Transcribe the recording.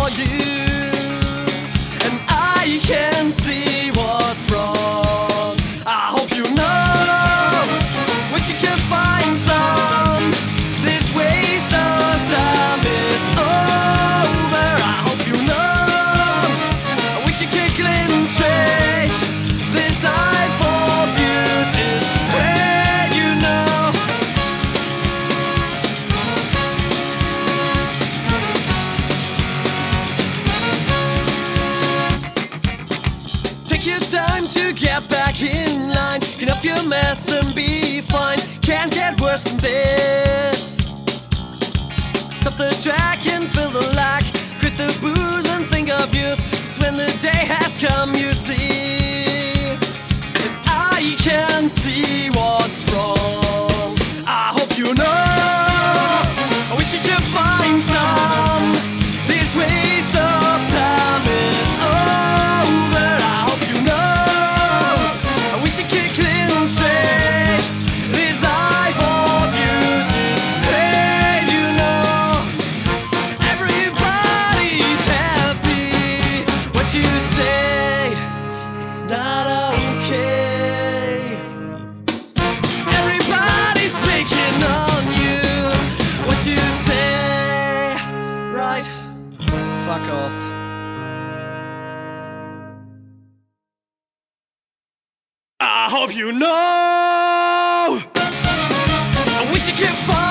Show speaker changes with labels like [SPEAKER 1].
[SPEAKER 1] you, and I can see what's wrong. I hope you know, wish you could find some. This waste of time is over. I hope you know, I wish you could clean straight. This life of yours is where you know. Take your time to get back in line. Clean up your mess and be fine. Can't get worse than this. Stop the track and fill the lack. Quit the booze and think of yours. 'Cause when the day has come, you see, and I can see what's wrong. I hope you know, I wish you could find some. This waste of time is over. I hope you know, I wish you could clean straight. This life of yours is where you know. Everybody's happy. What you say, it's not okay. Everybody's picking on you. What you say, right? Fuck off. I hope you know, I wish you could find